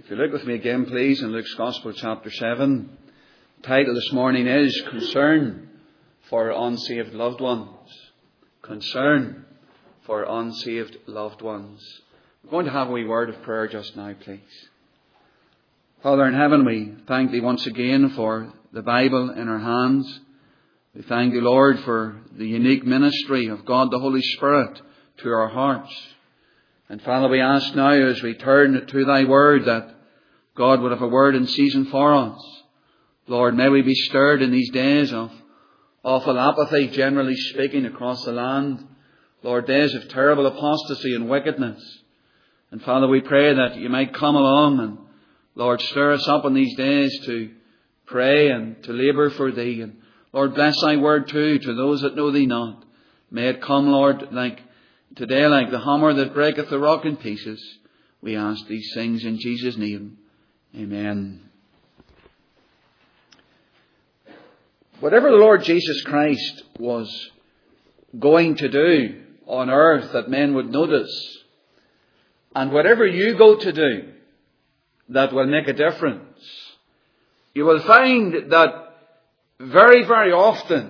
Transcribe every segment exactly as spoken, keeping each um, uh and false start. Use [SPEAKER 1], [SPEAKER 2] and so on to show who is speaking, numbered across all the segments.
[SPEAKER 1] If you look with me again, please, in Luke's Gospel, chapter seven. The title this morning is Concern for Unsaved Loved Ones. Concern for Unsaved Loved Ones. We're going to have a wee word of prayer just now, please. Father in heaven, we thank Thee once again for the Bible in our hands. We thank Thee, Lord, for the unique ministry of God the Holy Spirit to our hearts. And Father, we ask now as we turn to Thy Word that God would have a word in season for us. Lord, may we be stirred in these days of awful apathy, generally speaking, across the land. Lord, days of terrible apostasy and wickedness. And Father, we pray that You might come along and, Lord, stir us up in these days to pray and to labour for Thee. And Lord, bless Thy word too to those that know Thee not. May it come, Lord, like today, like the hammer that breaketh the rock in pieces. We ask these things in Jesus' name. Amen. Whatever the Lord Jesus Christ was going to do on earth that men would notice, and whatever you go to do that will make a difference, you will find that very, very often,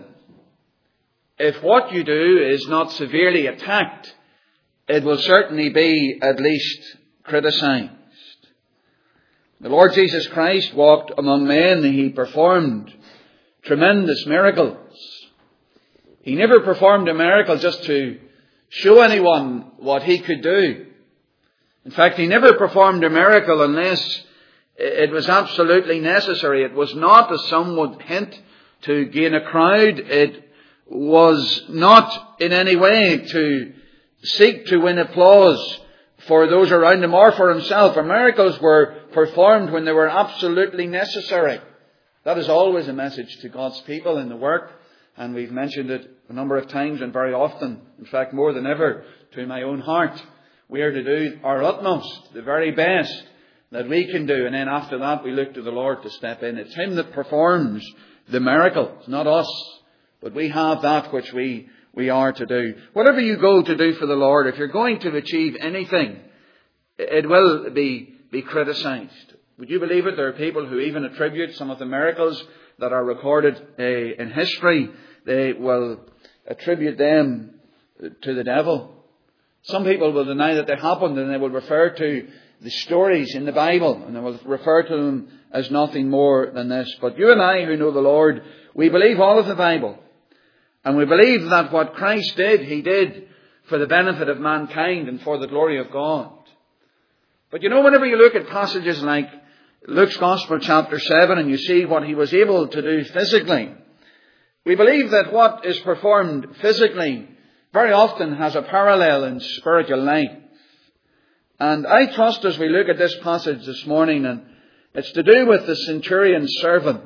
[SPEAKER 1] if what you do is not severely attacked, it will certainly be at least criticised. The Lord Jesus Christ walked among men. He performed tremendous miracles. He never performed a miracle just to show anyone what He could do. In fact, He never performed a miracle unless it was absolutely necessary. It was not, as some would hint, to gain a crowd. It was not in any way to seek to win applause for those around Him or for Himself. Our miracles were performed when they were absolutely necessary. That is always a message to God's people in the work, and we've mentioned it a number of times and very often, in fact more than ever, to my own heart. We are to do our utmost, the very best that we can do, and then after that we look to the Lord to step in. It's Him that performs the miracles, not us, but we have that which we we are to do. Whatever you go to do for the Lord, if you're going to achieve anything, it will be, be criticised. Would you believe it? There are people who even attribute some of the miracles that are recorded uh, in history. They will attribute them to the devil. Some people will deny that they happened, and they will refer to the stories in the Bible, and they will refer to them as nothing more than this. But you and I who know the Lord, we believe all of the Bible. And we believe that what Christ did, He did for the benefit of mankind and for the glory of God. But you know, whenever you look at passages like Luke's Gospel chapter seven and you see what He was able to do physically, we believe that what is performed physically very often has a parallel in spiritual life. And I trust as we look at this passage this morning, and it's to do with the centurion's servant,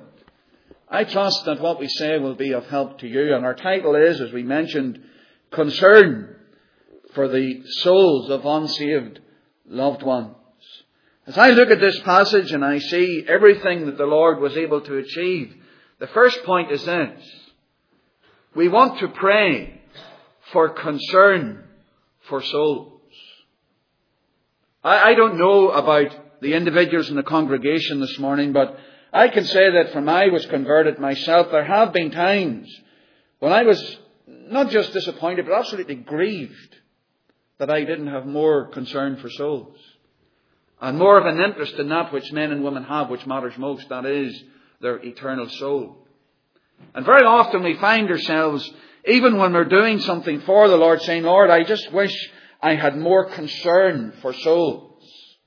[SPEAKER 1] I trust that what we say will be of help to you. And our title is, as we mentioned, Concern for the Souls of Unsaved Loved Ones. As I look at this passage and I see everything that the Lord was able to achieve, the first point is this: we want to pray for concern for souls. I, I don't know about the individuals in the congregation this morning, but I can say that from I was converted myself, there have been times when I was not just disappointed, but absolutely grieved that I didn't have more concern for souls and more of an interest in that which men and women have, which matters most, that is their eternal soul. And very often we find ourselves, even when we're doing something for the Lord, saying, Lord, I just wish I had more concern for souls.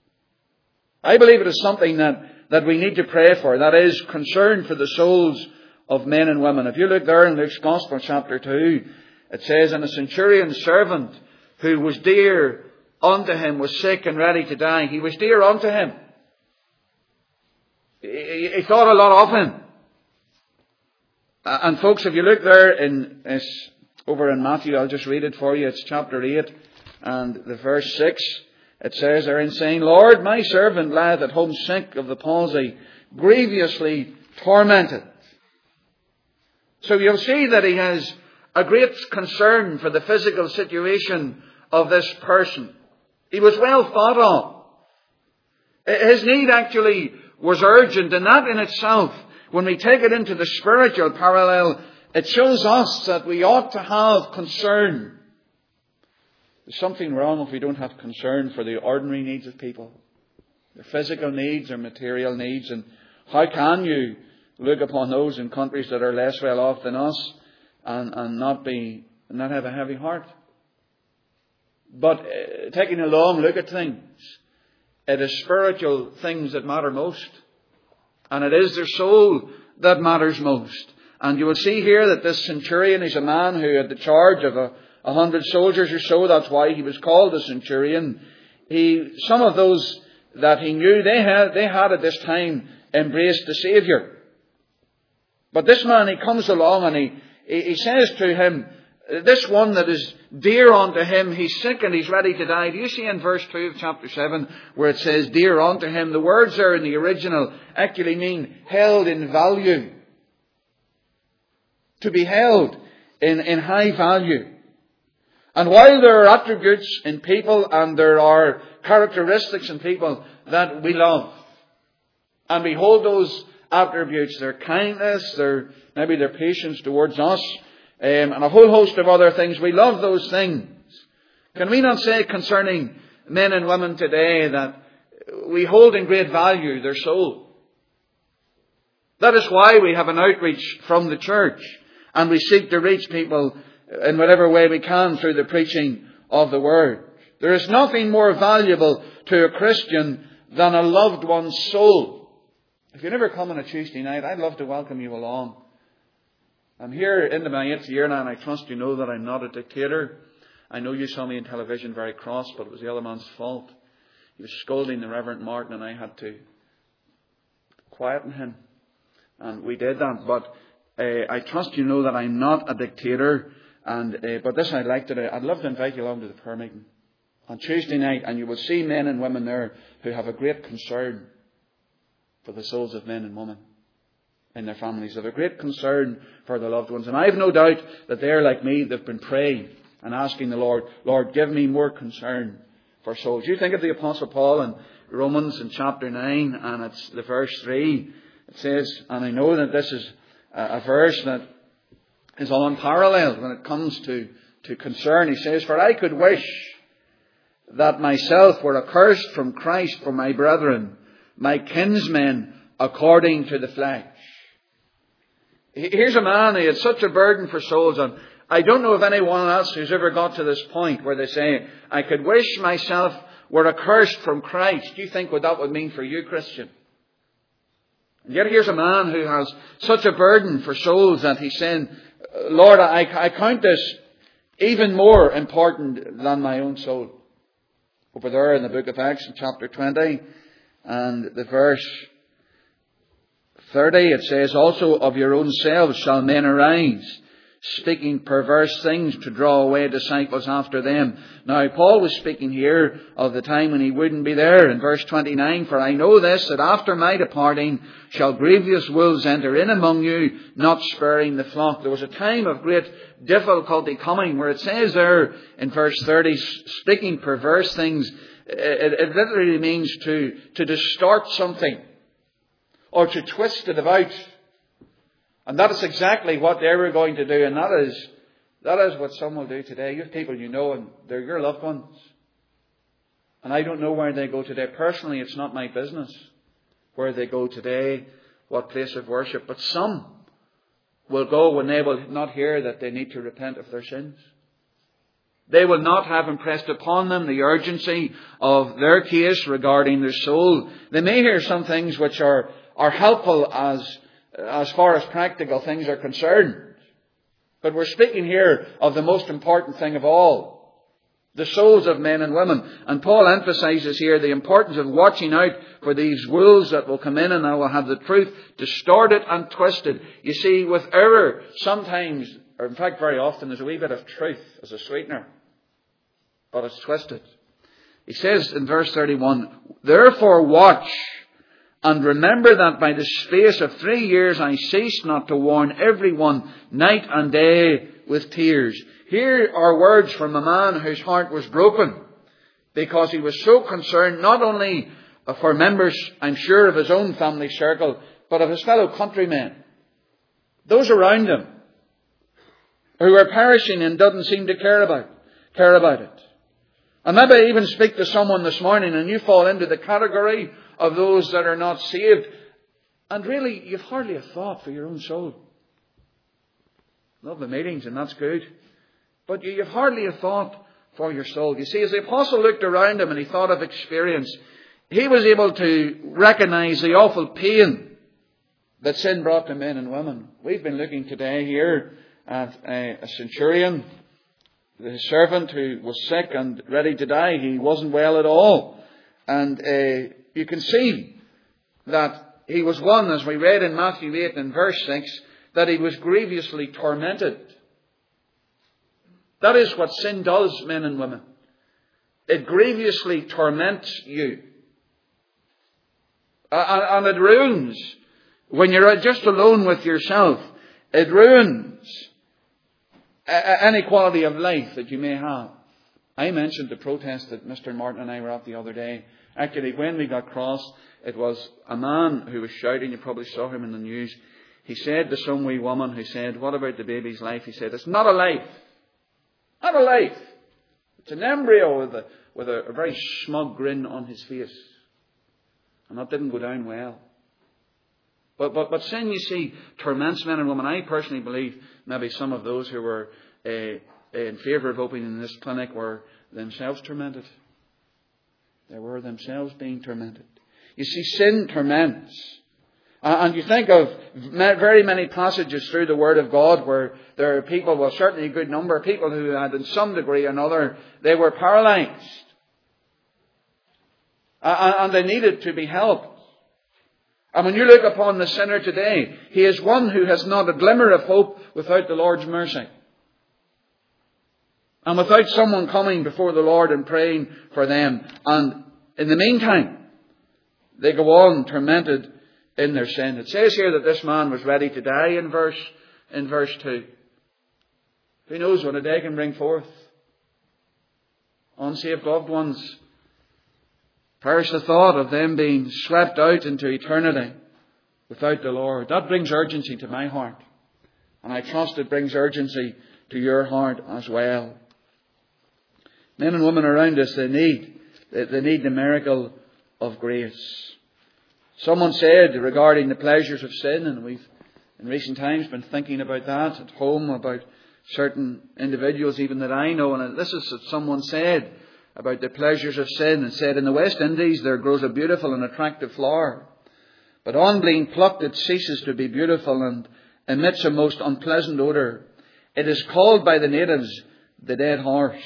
[SPEAKER 1] I believe it is something that that we need to pray for. That is, concern for the souls of men and women. If you look there in Luke's Gospel chapter two, it says, and a centurion's servant who was dear unto him was sick and ready to die. He was dear unto him. He, he thought a lot of him. And folks, if you look there in it's over in Matthew, I'll just read it for you. It's chapter eight and the verse six. It says therein, saying, Lord, my servant lieth at home sick of the palsy, grievously tormented. So you'll see that he has a great concern for the physical situation of this person. He was well thought of. His need actually was urgent, and that in itself, when we take it into the spiritual parallel, it shows us that we ought to have concern. There's something wrong if we don't have concern for the ordinary needs of people. Their physical needs, their material needs. And how can you look upon those in countries that are less well off than us and, and not be not have a heavy heart? But uh, taking a long look at things, it is spiritual things that matter most. And it is their soul that matters most. And you will see here that this centurion is a man who had the charge of a, a hundred soldiers or so. That's why he was called a centurion. He, some of those that he knew, they had, they had at this time embraced the Saviour. But this man, he comes along and he, he says to him, this one that is dear unto him, he's sick and he's ready to die. Do you see in verse two of chapter seven where it says dear unto him? The words there in the original actually mean held in value. To be held in, in high value. And while there are attributes in people and there are characteristics in people that we love, and we hold those attributes, their kindness, their maybe their patience towards us, um, and a whole host of other things, we love those things. Can we not say concerning men and women today that we hold in great value their soul? That is why we have an outreach from the church, and we seek to reach people in whatever way we can through the preaching of the Word. There is nothing more valuable to a Christian than a loved one's soul. If you never come on a Tuesday night, I'd love to welcome you along. I'm here into my eighth year now, and I trust you know that I'm not a dictator. I know you saw me on television very cross, but it was the other man's fault. He was scolding the Reverend Martin, and I had to quieten him. And we did that. But uh, I trust you know that I'm not a dictator. And uh, but this I'd like to do. I'd love to invite you along to the prayer meeting on Tuesday night, and you will see men and women there who have a great concern for the souls of men and women in their families. They have a great concern for their loved ones. And I have no doubt that they're like me. They've been praying and asking the Lord, Lord, give me more concern for souls. You think of the Apostle Paul in Romans in chapter nine, and it's the verse three. It says, and I know that this is a verse that is unparalleled when it comes to, to concern. He says, for I could wish that myself were accursed from Christ for my brethren, my kinsmen according to the flesh. Here's a man who had such a burden for souls, and I don't know of anyone else who's ever got to this point where they say, I could wish myself were accursed from Christ. Do you think what that would mean for you, Christian? And yet here's a man who has such a burden for souls that he's saying, Lord, I, I count this even more important than my own soul. Over there in the book of Acts in chapter twenty and the verse thirty, it says, also of your own selves shall men arise, speaking perverse things to draw away disciples after them. Now, Paul was speaking here of the time when he wouldn't be there. In verse twenty-nine, for I know this, that after my departing shall grievous wolves enter in among you, not sparing the flock. There was a time of great difficulty coming, where it says there in verse thirty, speaking perverse things. It, it literally means to, to distort something or to twist it about. And that is exactly what they were going to do. And that is, that is what some will do today. You have people you know, and they're your loved ones. And I don't know where they go today. Personally, it's not my business where they go today, what place of worship. But some will go when they will not hear that they need to repent of their sins. They will not have impressed upon them the urgency of their case regarding their soul. They may hear some things which are, are helpful as as far as practical things are concerned. But we're speaking here of the most important thing of all, the souls of men and women. And Paul emphasizes here the importance of watching out for these wolves that will come in and that will have the truth distorted and twisted. You see, with error, sometimes, or in fact very often, there's a wee bit of truth as a sweetener, but it's twisted. He says in verse thirty-one, therefore watch, and remember that by the space of three years I ceased not to warn everyone night and day with tears. Here are words from a man whose heart was broken because he was so concerned not only for members, I'm sure, of his own family circle, but of his fellow countrymen. Those around him who are perishing and doesn't seem to care about, care about it. And maybe I even speak to someone this morning and you fall into the category of those that are not saved. And really, you've hardly a thought for your own soul. Love the meetings, and that's good. But you've hardly a thought for your soul. You see, as the apostle looked around him and he thought of experience, he was able to recognize the awful pain that sin brought to men and women. We've been looking today here at a, a centurion, the servant who was sick and ready to die. He wasn't well at all. And uh, you can see that he was one, as we read in Matthew eight and verse six, that he was grievously tormented. That is what sin does, men and women. It grievously torments you. And it ruins, when you're just alone with yourself, it ruins any quality of life that you may have. I mentioned the protest that Mister Martin and I were at the other day. Actually, when we got crossed, it was a man who was shouting. You probably saw him in the news. He said to some wee woman who said, "What about the baby's life?" He said, "It's not a life. Not a life. It's an embryo," with a, with a, a very smug grin on his face. And that didn't go down well. But, but, but sin, you see, torments men and women. I personally believe maybe some of those who were uh, in favour of opening this clinic were themselves tormented. They were themselves being tormented. You see, sin torments. Uh, and you think of very many passages through the Word of God where there are people, well, certainly a good number of people who had in some degree or another, they were paralysed. Uh, and they needed to be helped. And when you look upon the sinner today, he is one who has not a glimmer of hope without the Lord's mercy. And without someone coming before the Lord and praying for them. And in the meantime, they go on tormented in their sin. It says here that this man was ready to die in verse, in verse two. Who knows what a day can bring forth? Unsaved loved ones. Perish the thought of them being swept out into eternity without the Lord. That brings urgency to my heart. And I trust it brings urgency to your heart as well. Men and women around us, they need, they need the miracle of grace. Someone said regarding the pleasures of sin, and we've in recent times been thinking about that at home, about certain individuals even that I know, and this is what someone said about the pleasures of sin, and said, "In the West Indies there grows a beautiful and attractive flower, but on being plucked it ceases to be beautiful and emits a most unpleasant odour. It is called by the natives the dead horse."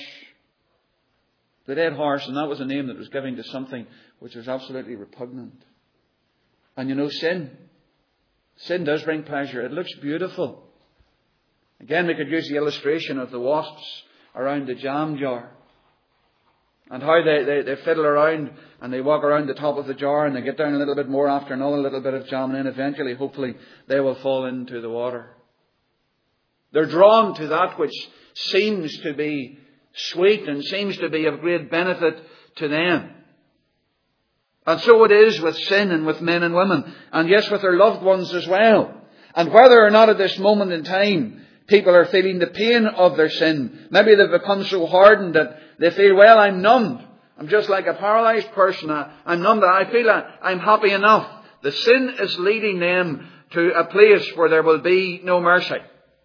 [SPEAKER 1] The dead horse, and that was a name that was given to something which was absolutely repugnant. And you know, sin, sin does bring pleasure. It looks beautiful. Again, we could use the illustration of the wasps around the jam jar. And how they, they, they fiddle around and they walk around the top of the jar and they get down a little bit more after another little bit of jam, and then eventually, hopefully, they will fall into the water. They're drawn to that which seems to be sweet and seems to be of great benefit to them. And so it is with sin and with men and women. And yes, with their loved ones as well. And whether or not at this moment in time people are feeling the pain of their sin, maybe they've become so hardened that they feel, well, I'm numbed. I'm just like a paralysed person. I'm numbed. I feel I'm happy enough. The sin is leading them to a place where there will be no mercy.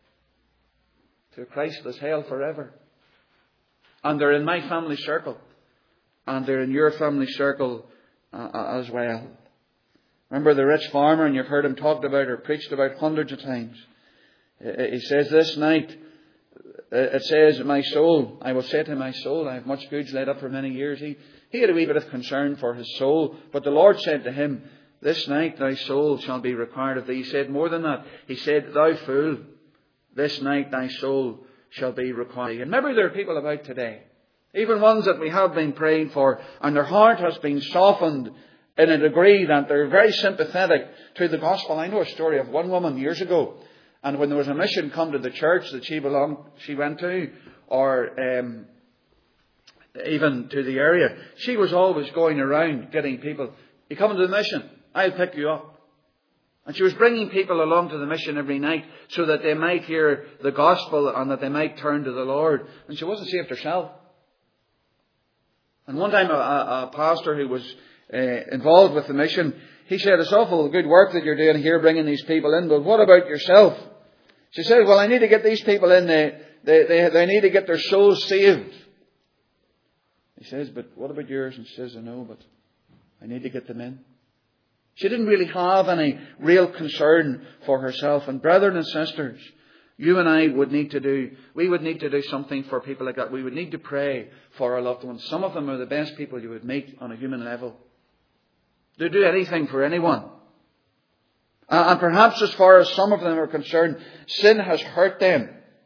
[SPEAKER 1] To a Christless hell forever. And they're in my family circle. And they're in your family circle uh, as well. Remember the rich farmer, and you've heard him talked about or preached about hundreds of times. He says this night, it says, "My soul, I will say to my soul, I have much goods laid up for many years." He, he had a wee bit of concern for his soul. But the Lord said to him, "This night thy soul shall be required of thee." He said more than that. He said, "Thou fool, this night thy soul shall be required." And maybe there are people about today, even ones that we have been praying for, and their heart has been softened in a degree that they're very sympathetic to the gospel. I know a story of one woman years ago, and when there was a mission come to the church that she belonged, she went to, or um, even to the area. She was always going around getting people, you come to the mission, I'll pick you up. And she was bringing people along to the mission every night so that they might hear the gospel and that they might turn to the Lord. And she wasn't saved herself. And one time a, a, a pastor who was uh, involved with the mission, he said, it's awful good work that you're doing here bringing these people in, but what about yourself? She said, well, I need to get these people in. They, they, they, they need to get their souls saved. He says, but what about yours? And she says, I know, but I need to get them in. She didn't really have any real concern for herself. And brethren and sisters, you and I would need to do, we would need to do something for people like that. We would need to pray for our loved ones. Some of them are the best people you would meet on a human level. They do anything for anyone. And perhaps as far as some of them are concerned, sin has hurt them.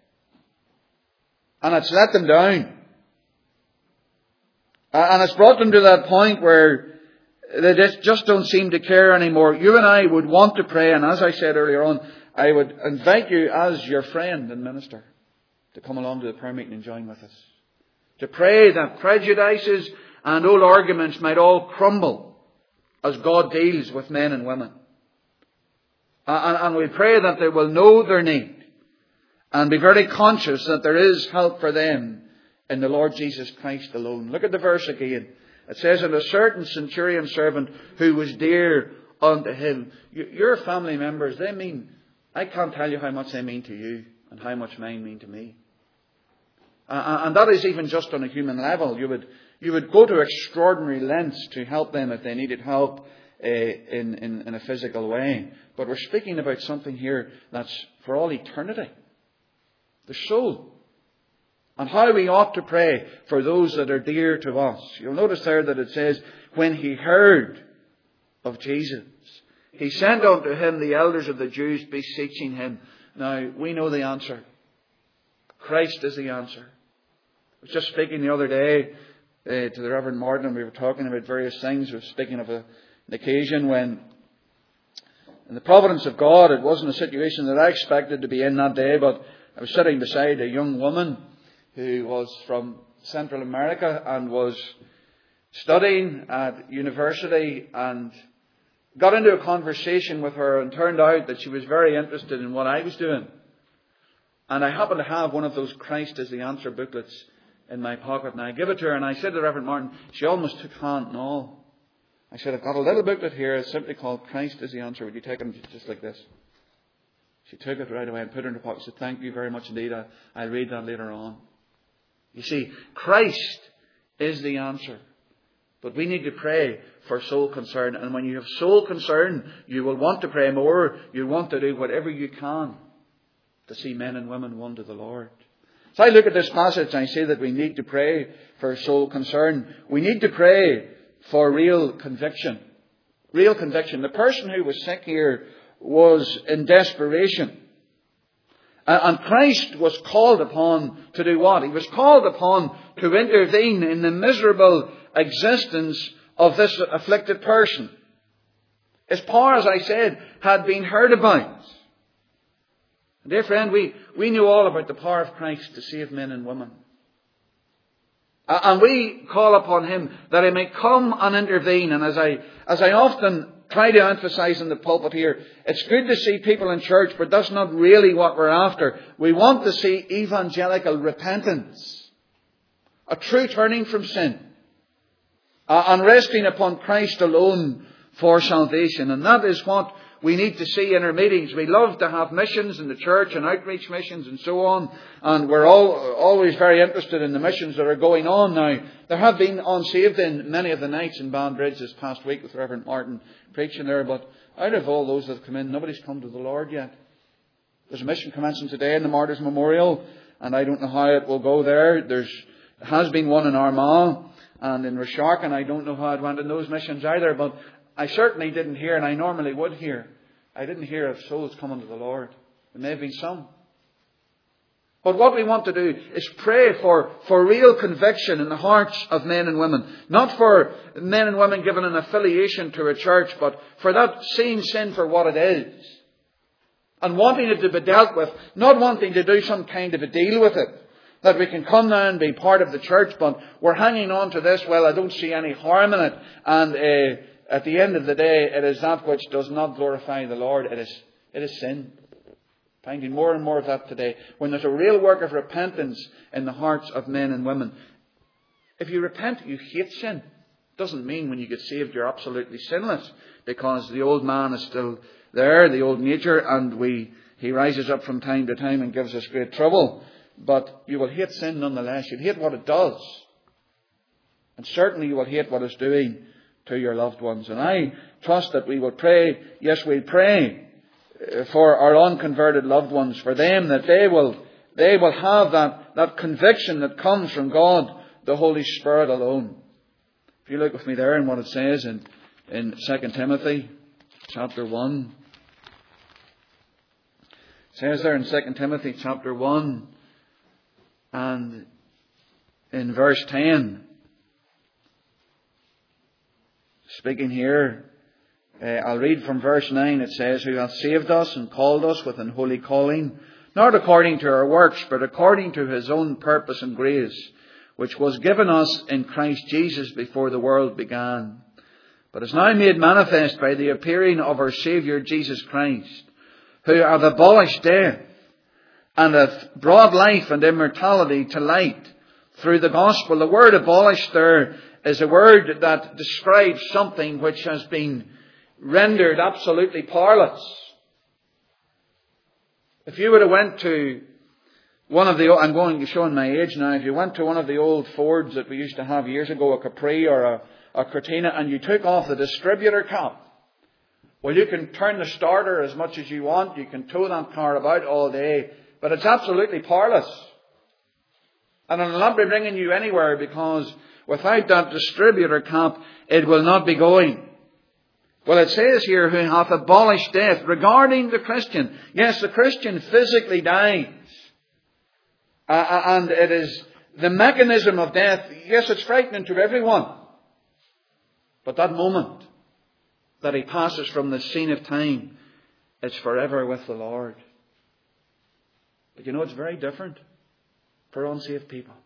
[SPEAKER 1] And it's let them down. And it's brought them to that point where they just don't seem to care anymore. You and I would want to pray, and as I said earlier on, I would invite you as your friend and minister to come along to the prayer meeting and join with us. To pray that prejudices and old arguments might all crumble as God deals with men and women. And, and we pray that they will know their need and be very conscious that there is help for them in the Lord Jesus Christ alone. Look at the verse again. It says, and a certain centurion servant who was dear unto him. Your family members, they mean, I can't tell you how much they mean to you and how much mine mean to me. Uh, and that is even just on a human level. You would you would go to extraordinary lengths to help them if they needed help uh, in, in, in a physical way. But we're speaking about something here that's for all eternity. The soul. And how we ought to pray for those that are dear to us. You'll notice there that it says, when he heard of Jesus, he sent unto him the elders of the Jews, beseeching him. Now, we know the answer. Christ is the answer. I was just speaking the other day uh, to the Reverend Martin, and we were talking about various things. We were speaking of a, an occasion when, in the providence of God, it wasn't a situation that I expected to be in that day, but I was sitting beside a young woman who was from Central America and was studying at university, and got into a conversation with her, and turned out that she was very interested in what I was doing. And I happened to have one of those Christ is the Answer booklets in my pocket, and I give it to her, and I said to Reverend Martin, she almost took hand and all. I said, I've got a little booklet here, it's simply called Christ is the Answer. Would you take it just like this? She took it right away and put it in her pocket. She said, thank you very much indeed. I, I'll read that later on. You see, Christ is the answer. But we need to pray for soul concern. And when you have soul concern, you will want to pray more. You'll want to do whatever you can to see men and women won to the Lord. So I look at this passage and I say that we need to pray for soul concern. We need to pray for real conviction. Real conviction. The person who was sick here was in desperation. And Christ was called upon to do what? He was called upon to intervene in the miserable existence of this afflicted person. His power, as I said, had been heard about. Dear friend, we, we knew all about the power of Christ to save men and women. And we call upon Him that He may come and intervene. And as I, as I often try to emphasize in the pulpit here, it's good to see people in church, but that's not really what we're after. We want to see evangelical repentance, a true turning from sin, uh, and resting upon Christ alone for salvation. And that is what we need to see in our meetings. We love to have missions in the church and outreach missions and so on. And we're all always very interested in the missions that are going on now. There have been unsaved in many of the nights in Banbridge this past week with Reverend Martin preaching there. But out of all those that have come in, nobody's come to the Lord yet. There's a mission commencing today in the Martyrs Memorial. And I don't know how it will go there. There's has been one in Armagh and in Rashark. And I don't know how it went in those missions either. But I certainly didn't hear, and I normally would hear, I didn't hear of souls coming to the Lord. There may have been some. But what we want to do is pray for, for real conviction in the hearts of men and women. Not for men and women given an affiliation to a church, but for that seeing sin for what it is. And wanting it to be dealt with, not wanting to do some kind of a deal with it. That we can come now and be part of the church, but we're hanging on to this, well, I don't see any harm in it. And uh, at the end of the day, it is that which does not glorify the Lord. It is, it is sin. Finding more and more of that today. When there's a real work of repentance in the hearts of men and women. If you repent, you hate sin. Doesn't mean when you get saved you're absolutely sinless. Because the old man is still there, the old nature, and we he rises up from time to time and gives us great trouble. But you will hate sin nonetheless. You'll hate what it does. And certainly you will hate what it's doing to your loved ones. And I trust that we will pray, yes, we'll pray for our unconverted loved ones, for them, that they will they will have that, that conviction that comes from God, the Holy Spirit alone. If you look with me there in what it says in, in Second Timothy chapter one. It says there in Second Timothy chapter one and in verse ten, speaking here, uh, I'll read from verse nine. It says, "Who hath saved us and called us with an holy calling, not according to our works, but according to his own purpose and grace, which was given us in Christ Jesus before the world began, but is now made manifest by the appearing of our Saviour Jesus Christ, who hath abolished death, and hath brought life and immortality to light through the gospel." The word abolished there is a word that describes something which has been rendered absolutely powerless. If you would have went to one of the, I'm going to show my age now, if you went to one of the old Fords that we used to have years ago, a Capri or a, a Cortina, and you took off the distributor cap, well, you can turn the starter as much as you want, you can tow that car about all day, but it's absolutely powerless. And it'll not be bringing you anywhere, because without that distributor cap, it will not be going. Well, it says here, who hath abolished death, regarding the Christian. Yes, the Christian physically dies. Uh, and it is the mechanism of death. Yes, it's frightening to everyone. But that moment that he passes from the scene of time, it's forever with the Lord. But you know, it's very different for unsaved people.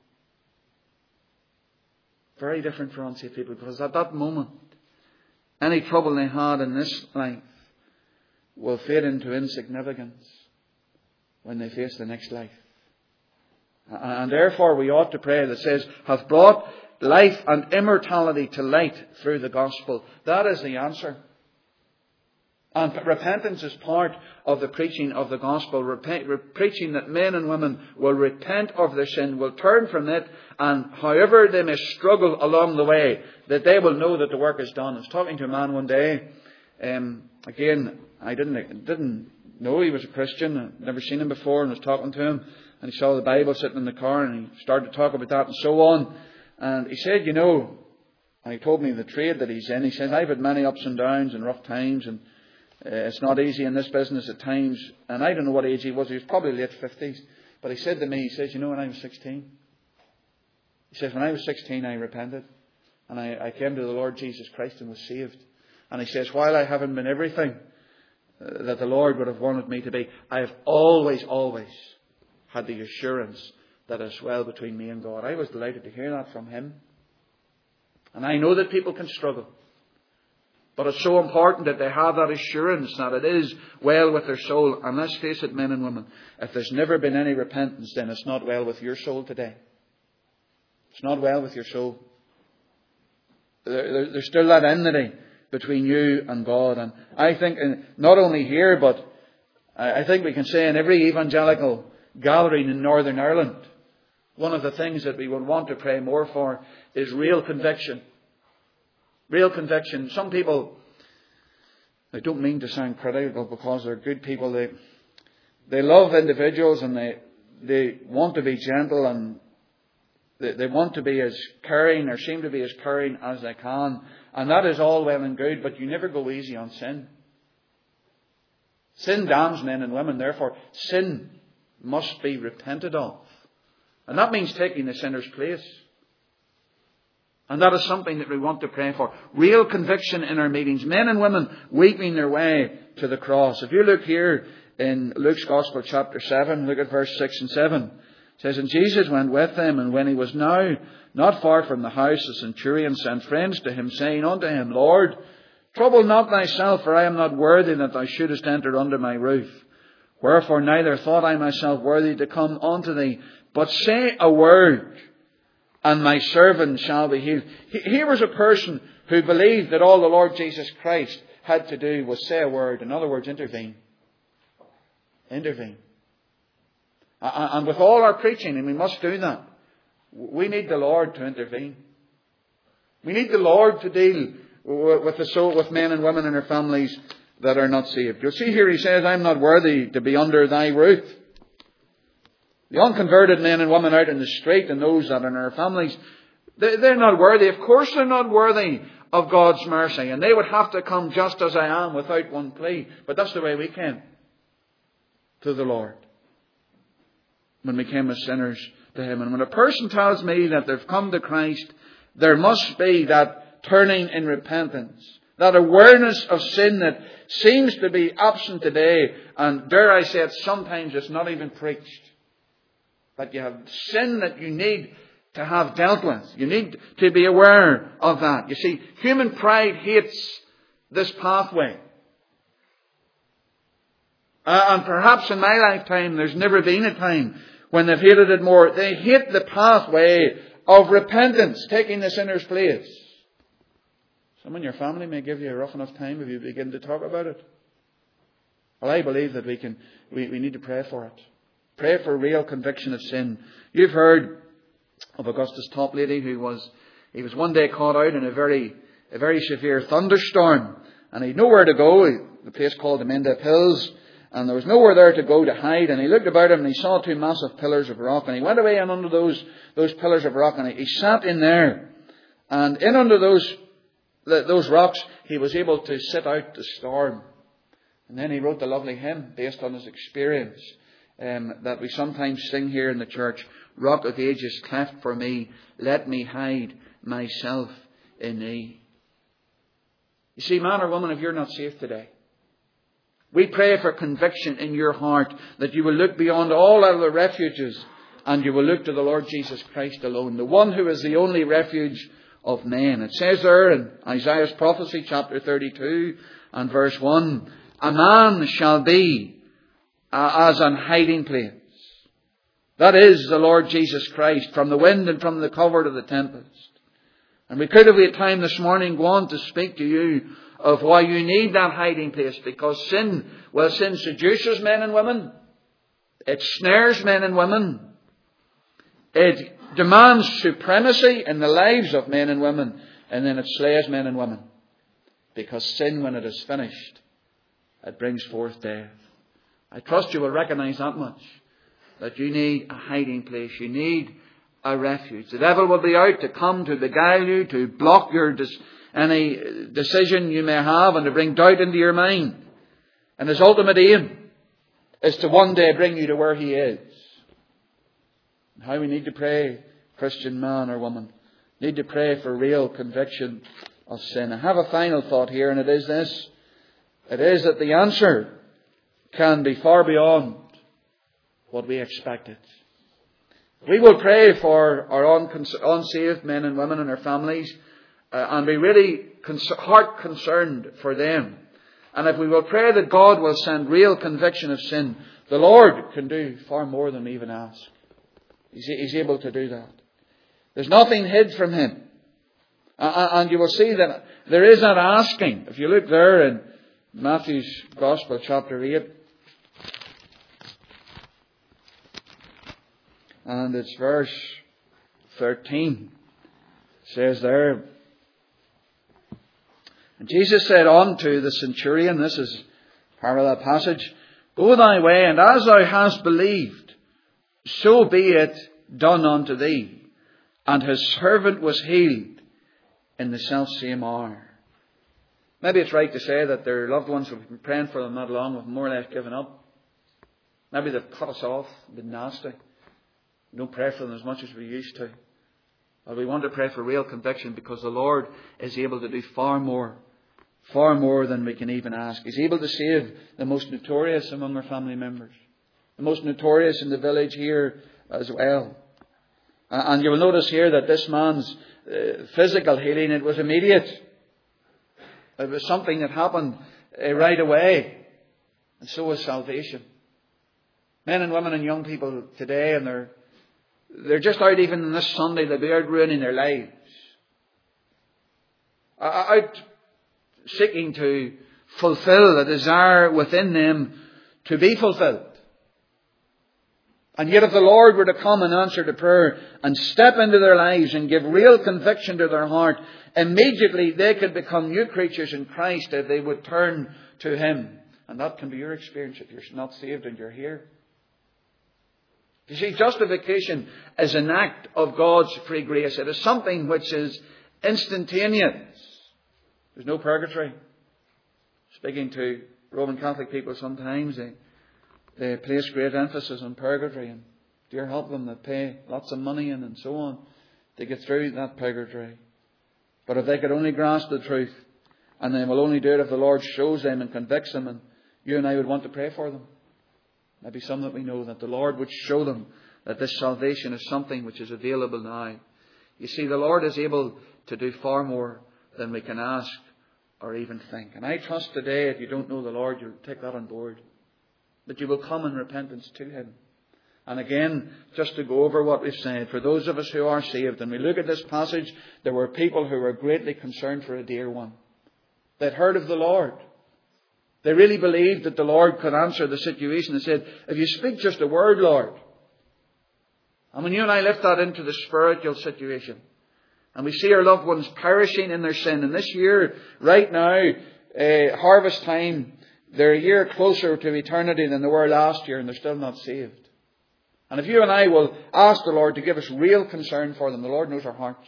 [SPEAKER 1] Very different for unsaved people, because at that moment, any trouble they had in this life will fade into insignificance when they face the next life. And therefore we ought to pray that says, hath brought life and immortality to light through the gospel. That is the answer. And repentance is part of the preaching of the gospel. Repent, re- preaching that men and women will repent of their sin, will turn from it, and however they may struggle along the way, that they will know that the work is done. I was talking to a man one day. Um, again, I didn't didn't know he was a Christian. I'd never seen him before, and I was talking to him, and he saw the Bible sitting in the car, and he started to talk about that and so on. And he said, you know, and he told me the trade that he's in. He said, I've had many ups and downs and rough times, and Uh, it's not easy in this business at times. And I don't know what age he was. He was probably late fifties. But he said to me, he says, you know, when I was sixteen, he says, when I was sixteen, I repented. And I, I came to the Lord Jesus Christ and was saved. And he says, while I haven't been everything uh, that the Lord would have wanted me to be, I have always, always had the assurance that it's well between me and God. I was delighted to hear that from him. And I know that people can struggle. But it's so important that they have that assurance that it is well with their soul. And let's face it, men and women, if there's never been any repentance, then it's not well with your soul today. It's not well with your soul. There's still that enmity between you and God. And I think not only here, but I think we can say in every evangelical gathering in Northern Ireland, one of the things that we would want to pray more for is real conviction. Real conviction. Some people, I don't mean to sound critical because they're good people. They they love individuals and they they want to be gentle and they, they want to be as caring or seem to be as caring as they can. And that is all well and good, but you never go easy on sin. Sin damns men and women. Therefore, sin must be repented of. And that means taking the sinner's place. And that is something that we want to pray for. Real conviction in our meetings. Men and women weeping their way to the cross. If you look here in Luke's Gospel chapter seven, look at verse six and seven. It says, and Jesus went with them, and when he was now not far from the house, the centurion sent friends to him, saying unto him, Lord, trouble not thyself, for I am not worthy that thou shouldest enter under my roof. Wherefore neither thought I myself worthy to come unto thee, but say a word, and my servant shall be healed. Here was a person who believed that all the Lord Jesus Christ had to do was say a word. In other words, intervene. Intervene. And with all our preaching, and we must do that, we need the Lord to intervene. We need the Lord to deal with the soul, with men and women and their families that are not saved. You'll see here he says, I'm not worthy to be under thy roof. The unconverted men and women out in the street and those that are in our families, they're not worthy. Of course they're not worthy of God's mercy. And they would have to come just as I am without one plea. But that's the way we came to the Lord. When we came as sinners to Him. And when a person tells me that they've come to Christ, there must be that turning in repentance. That awareness of sin that seems to be absent today. And dare I say it, sometimes it's not even preached. That you have sin that you need to have dealt with. You need to be aware of that. You see, human pride hates this pathway. Uh, and perhaps in my lifetime, there's never been a time when they've hated it more. They hate the pathway of repentance, taking the sinner's place. Someone in your family may give you a rough enough time if you begin to talk about it. Well, I believe that we can, we, we need to pray for it. Pray for real conviction of sin. You've heard of Augustus Toplady, who was, he was one day caught out in a very, a very severe thunderstorm, and he had nowhere to go. The place called the Mendip Hills, and there was nowhere there to go to hide. And he looked about him, and he saw two massive pillars of rock, and he went away in under those those pillars of rock, and he, he sat in there, and in under those the, those rocks, he was able to sit out the storm. And then he wrote the lovely hymn based on his experience. Um, that we sometimes sing here in the church, Rock of Ages cleft for me, let me hide myself in thee. You see, man or woman, if you're not saved today, we pray for conviction in your heart, that you will look beyond all other refuges and you will look to the Lord Jesus Christ alone, the one who is the only refuge of men. It says there in Isaiah's prophecy, chapter thirty-two and verse one, a man shall be Uh, as an hiding place. That is the Lord Jesus Christ, from the wind and from the covert of the tempest. And we could, if we had time this morning, go on to speak to you of why you need that hiding place. Because sin, well, sin seduces men and women. It snares men and women. It demands supremacy in the lives of men and women. And then it slays men and women. Because sin, when it is finished, it brings forth death. I trust you will recognize that much. That you need a hiding place. You need a refuge. The devil will be out to come to beguile you, to block your dis- any decision you may have, and to bring doubt into your mind. And his ultimate aim is to one day bring you to where he is. And how we need to pray, Christian man or woman. Need to pray for real conviction of sin. I have a final thought here, and it is this. It is that the answer can be far beyond what we expected. We will pray for our unsaved men and women and their families, uh, and be really cons- heart concerned for them. And if we will pray that God will send real conviction of sin, the Lord can do far more than we even ask. He's, he's able to do that. There's nothing hid from Him. Uh, and you will see that there is that asking. If you look there in Matthew's Gospel, chapter eight, and it's verse thirteen. It says there, and Jesus said unto the centurion, this is part of that passage, go thy way, and as thou hast believed, so be it done unto thee. And his servant was healed in the selfsame hour. Maybe it's right to say that their loved ones have been praying for them not long, have more or less given up. Maybe they've cut us off, been nasty. We don't pray for them as much as we used to. But we want to pray for real conviction, because the Lord is able to do far more. Far more than we can even ask. He's able to save the most notorious among our family members. The most notorious in the village here as well. And you will notice here that this man's uh, physical healing, it was immediate. It was something that happened uh, right away. And so was salvation. Men and women and young people today, and they're, they're just out even on this Sunday, they'll be out ruining their lives. Out seeking to fulfill the desire within them to be fulfilled. And yet if the Lord were to come and answer to prayer and step into their lives and give real conviction to their heart, immediately they could become new creatures in Christ if they would turn to Him. And that can be your experience if you're not saved and you're here. You see, justification is an act of God's free grace. It is something which is instantaneous. There's no purgatory. Speaking to Roman Catholic people sometimes, they, they place great emphasis on purgatory, and dear help them, they pay lots of money in and so on to get through that purgatory. But if they could only grasp the truth, and they will only do it if the Lord shows them and convicts them, and you and I would want to pray for them. Maybe some that we know, that the Lord would show them that this salvation is something which is available now. You see, the Lord is able to do far more than we can ask or even think. And I trust today, if you don't know the Lord, you'll take that on board. That you will come in repentance to Him. And again, just to go over what we've said, for those of us who are saved, and we look at this passage, there were people who were greatly concerned for a dear one. They'd heard of the Lord. They really believed that the Lord could answer the situation. They said, if you speak just a word, Lord. And when you and I lift that into the spiritual situation, and we see our loved ones perishing in their sin, and this year, right now, uh, harvest time, they're a year closer to eternity than they were last year, and they're still not saved. And if you and I will ask the Lord to give us real concern for them, the Lord knows our hearts.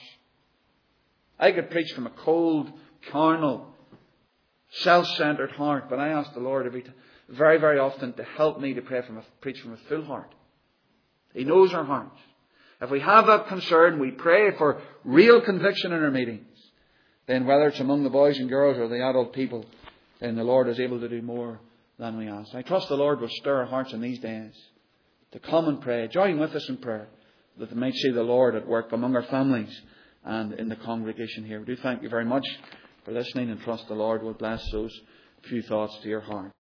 [SPEAKER 1] I could preach from a cold, carnal, self-centered heart, but I ask the Lord every time, very, very often to help me to pray from a, preach from a full heart. He knows our hearts. If we have that concern, we pray for real conviction in our meetings. Then whether it's among the boys and girls or the adult people, then the Lord is able to do more than we ask. I trust the Lord will stir our hearts in these days to come and pray. Join with us in prayer, that they might see the Lord at work among our families and in the congregation here. We do thank you very much for listening, and trust the Lord will bless those few thoughts to your heart.